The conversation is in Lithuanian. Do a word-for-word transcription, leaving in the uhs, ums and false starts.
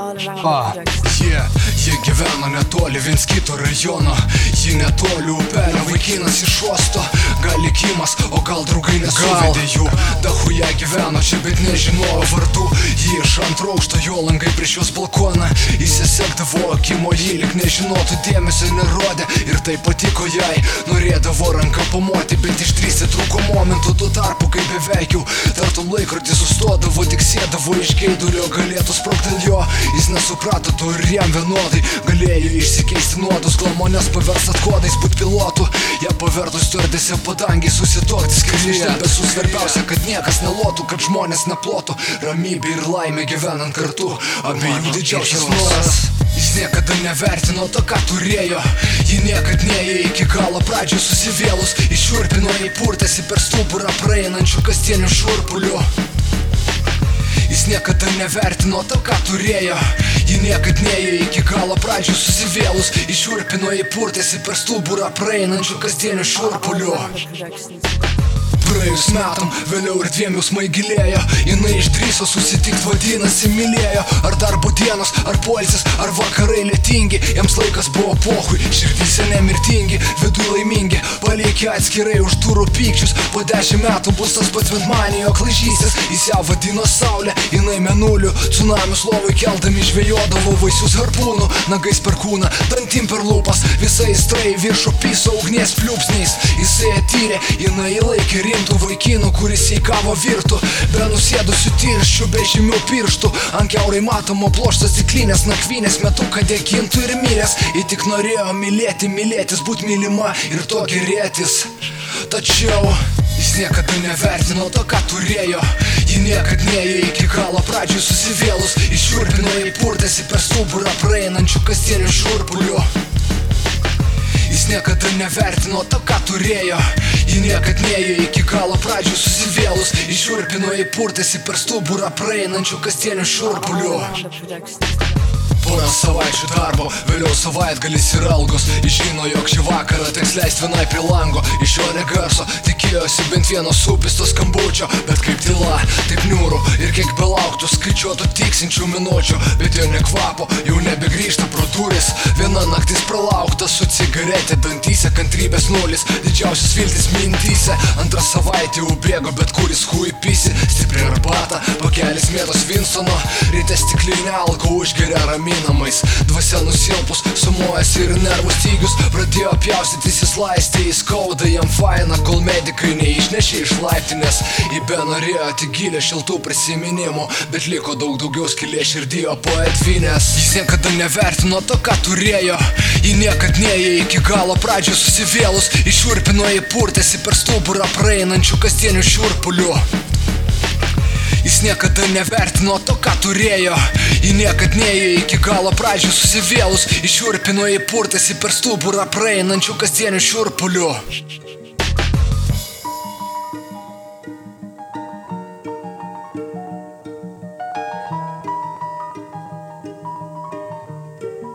Ah, jie, jie gyveno netoli viens kito rajono. Ji netoli upelio, vaikinas iš uosto. Gal likimas, o gal draugai nesuvedė jų. Dahuja gyveno čia, bet nežinojo vardų. Ji iš antro aukšto, jo langai prieš jos balkoną. Įsisekdavo akimo, ji lik nežinotų, dėmesio nerodė. Ir tai patiko jai, norėdavo ranką pamuoti, bet išdrįsti trūko momentų. Tuo tarpu, kai beveik jau tartum laikrodis sustodavo, tik sėdavo iš geidulio, galėtų sprogti dėl jo. Jis nesuprato to ir jam vienodai galėjo išsikeisti nuodus, glamonės paversat kodais būt pilotu. Ją pavertus stiuardėse padangiai susituokti skirlyje. Besų svarbiausia, kad niekas nelotų, kad žmonės neplotų. Ramybė ir laimė gyvenant kartu, abiejų didžiausias noras. Jis niekada nevertino to, ką turėjo. Ji niekad neėjo iki galo, pradžio susivėlus. Iššiurpino, įpurtėsi per stuburą praeinančių kasdienių šurpulių. Jis niekada nevertino to, ką turėjo. Ji niekad neėjo iki galo, pradžio susivėlus. Iššiurpino, įpurtėsi per stuburą praeinančių kasdienių šurpulių. Praėjus metam, vėliau ir dviem jausmai gilėjo. Jinai išdrįso susitikt, vadinasi mylėjo. Ar darbo dienos, ar poilsis, ar vakarai lietingi. Jiems laikas buvo pohui, širdyse nemirtingi. Viduj laimingi, paliekė atskirai už durų pykčius. Po dešimt metų bus tas pats bent manijo klaižysis. Jis ją vadino saulė, jinai mėnuliu. Tsunamius lovai keldami žvejodavo vaisius harpūnų. Nagais per kūną, dantim per lūpas. Visai strai viršų piso ugnies pliūpsniais. Jisai atyrė, jinai laikė rimtų vaikinų, kuris įkavo virtų. Be nusėdusių tirščių, be žymių pirštų. Ant kiaurai matomo ploštas stiklinės nakvynės metu, kad dėkintų ir miręs. Ji tik norėjo mylėti, mylėtis, būt mylima ir to gerėtis. Tačiau jis niekada nevertino to, ką turėjo. Ji niekad neėjo iki galo, pradžioj susivėlus. Iššiurpino, įpurtėsi per stuburą praeinančių kasdienių šurpulių. Jis niekada nevertino to, ką turėjo. Ji niekad neėjo iki galo, pradžioj susivėlus. Iššiurpino, įpurtėsi per stuburą praeinančių kasdienių šurpulių. Porą savaičių darbo, vėliau savaitgalis ir algos. Žino, jog šį vakarą teks leist vienai prie lango. Iš jo negarso, tikėjosi bent vieno supisto skambučio. Bet kaip tyla, taip niūru ir kiek belauktų skaičiuotų tiksinčių minučių. Bet jo nekvapo, jau nebegrįžta pro duris. Viena naktis pralaukta su cigaretė dantyse, kantrybės nulis, didžiausias viltis mintyse. Antrą savaitę ubėgo, bet kuris hui pisi. Stipri arbata, pakelis mėtos Vinsono. Ryte stiklinę alko užgeria rami namais. Dvasia nusilpus, sumuojas ir nervų stygius. Pradėjo pjaustytis, jis laistė, jis skauda jam faina, kol medikai neišnešė iš laiptinės. Ji be norėjo tik gilę šiltų prisiminimų, bet liko daug daugiau skylė širdyje po atvinės. Jis niekada nevertino to, ką turėjo. Ji niekad neėjo iki galo, pradžioj susivėlus. Iššiurpino, įpurtėsi per stuburą praeinančių kasdienių šurpulių. Jis niekada nevertino to, ką turėjo. Ji niekad neėjo iki galo, pradžioj susivėlus. Iššiurpino, įpurtėsi per stuburą praeinančių kasdienių šurpulių.